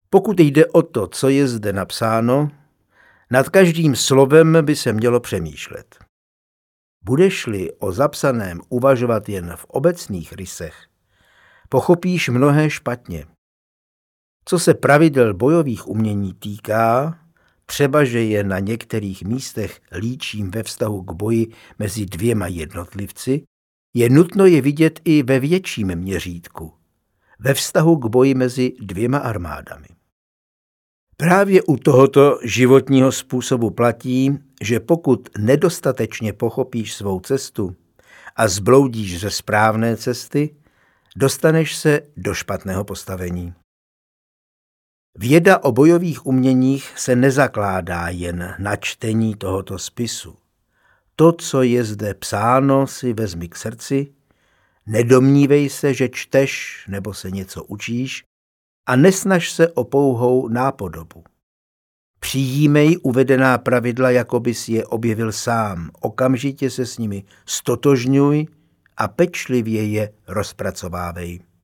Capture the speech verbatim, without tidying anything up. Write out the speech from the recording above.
Pokud jde o to, co je zde napsáno, nad každým slovem by se mělo přemýšlet. Budeš-li o zapsaném uvažovat jen v obecných rysech, pochopíš mnohé špatně. Co se pravidel bojových umění týká, třeba že je na některých místech líčím ve vztahu k boji mezi dvěma jednotlivci, je nutno je vidět i ve větším měřítku, ve vztahu k boji mezi dvěma armádami. Právě u tohoto životního způsobu platí, že pokud nedostatečně pochopíš svou cestu a zbloudíš ze správné cesty, dostaneš se do špatného postavení. Věda o bojových uměních se nezakládá jen na čtení tohoto spisu. To, co je zde psáno, si vezmi k srdci, nedomnívej se, že čteš nebo se něco učíš a nesnaž se o pouhou nápodobu. Přijímej uvedená pravidla, jako bys je objevil sám, okamžitě se s nimi stotožňuj a pečlivě je rozpracovávej.